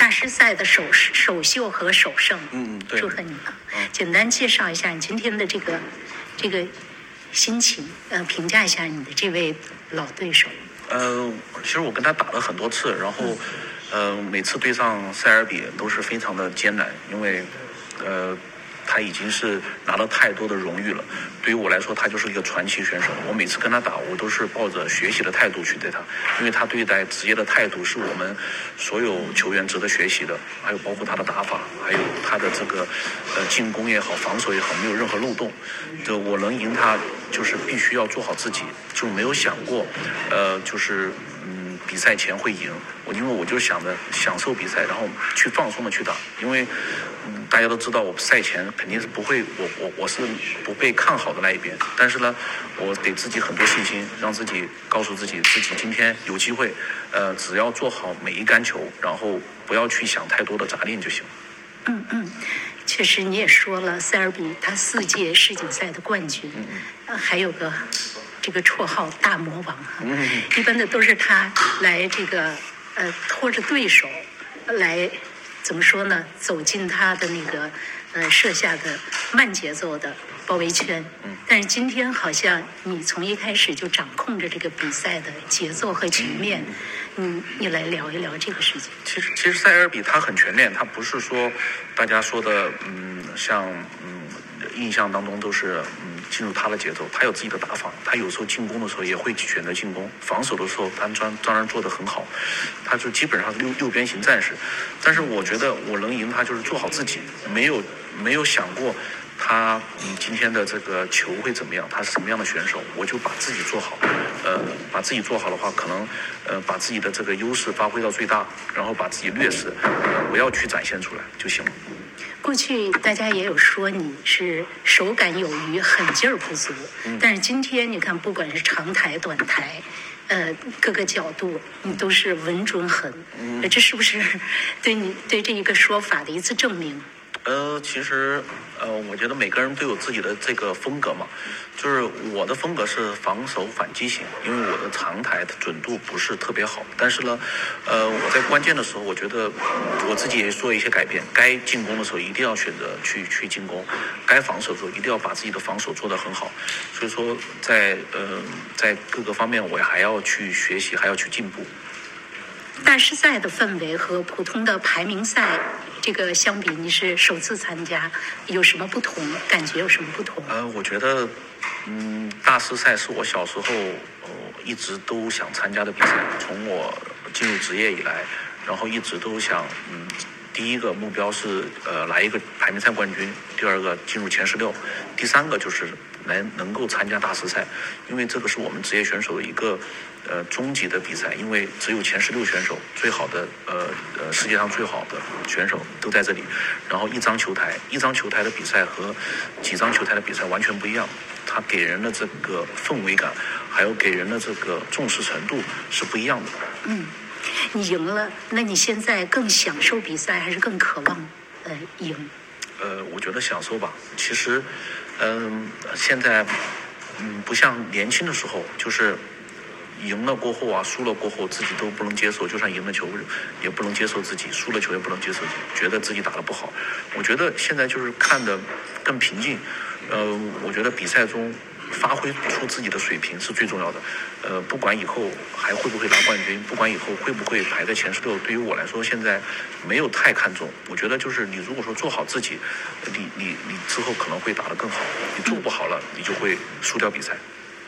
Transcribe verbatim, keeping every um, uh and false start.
大师赛的首首秀和首胜。 嗯，对， 祝贺你了。 嗯、 简单介绍一下你今天的这个这个心情，呃，评价一下你的这位老对手。 呃，其实我跟他打了很多次，然后，呃，每次对上塞尔比都是非常的艰难，因为，呃。他已经是拿了太多的荣誉了，对于我来说，他就是一个传奇选手。我每次跟他打，我都是抱着学习的态度去对他，因为他对待职业的态度是我们所有球员值得学习的。还有包括他的打法，还有他的这个呃进攻也好，防守也好，没有任何漏洞。就我能赢他，就是必须要做好自己，就没有想过，呃，就是嗯比赛前会赢。我因为我就想着享受比赛，然后去放松的去打，因为。嗯，大家都知道我赛前肯定是不会，我我我是不被看好的那一边，但是呢，我给自己很多信心，让自己告诉自己，自己今天有机会，呃，只要做好每一杆球，然后不要去想太多的杂念就行。 嗯嗯，确实你也说了，塞尔比他四届世锦赛的冠军，嗯呃、还有个这个绰号大魔王啊，嗯、一般的都是他来这个呃拖着对手来。怎么说呢？走进他的那个呃设下的慢节奏的包围圈，但是今天好像你从一开始就掌控着这个比赛的节奏和局面，你你来聊一聊这个事情。 其实其实塞尔比他很全面，他不是说大家说的嗯像嗯印象当中都是嗯进入他的节奏，他有自己的打法，他有时候进攻的时候也会选择进攻，防守的时候他当当然做得很好，他就基本上是六六边形战士。但是我觉得我能赢他就是做好自己，没有没有想过他嗯今天的这个球会怎么样，他是什么样的选手，我就把自己做好，呃把自己做好的话，可能呃把自己的这个优势发挥到最大，然后把自己劣势呃不要去展现出来就行了。 过去大家也有说你是手感有余，狠劲儿不足，嗯、但是今天你看，不管是长台、短台，呃，各个角度你都是稳准狠，嗯、这是不是对你对这一个说法的一次证明？ 呃，其实，呃，我觉得每个人都有自己的这个风格嘛。就是我的风格是防守反击型，因为我的长台的准度不是特别好。但是呢，呃，我在关键的时候，我觉得我自己也做一些改变。该进攻的时候一定要选择去去进攻，该防守的时候一定要把自己的防守做得很好。所以说在，在呃在各个方面，我还要去学习，还要去进步。 大师赛的氛围和普通的排名赛这个相比，你是首次参加，有什么不同？感觉有什么不同？ 呃，我觉得，嗯，大师赛是我小时候呃一直都想参加的比赛，从我进入职业以来，然后一直都想，嗯，第一个目标是呃来一个排名赛冠军，第二个进入前十六，第三个就是能能够参加大师赛，因为这个是我们职业选手的一个。呃，终极的比赛，因为只有前十六选手，最好的呃呃世界上最好的选手都在这里。然后一张球台，一张球台的比赛和几张球台的比赛完全不一样，它给人的这个氛围感，还有给人的这个重视程度是不一样的。 嗯，你赢了，那你现在更享受比赛，还是更渴望呃赢？ 呃，我觉得享受吧。其实，嗯、呃，现在嗯不像年轻的时候，就是。赢了过后啊，输了过后，自己都不能接受，就算赢了球，也不能接受自己；输了球也不能接受自己，觉得自己打得不好。我觉得现在就是看得更平静。呃，我觉得比赛中发挥出自己的水平是最重要的。呃，不管以后还会不会拿冠军，不管以后会不会排在前十六，对于我来说现在没有太看重。我觉得就是你如果说做好自己，你你你之后可能会打得更好；你做不好了，你就会输掉比赛。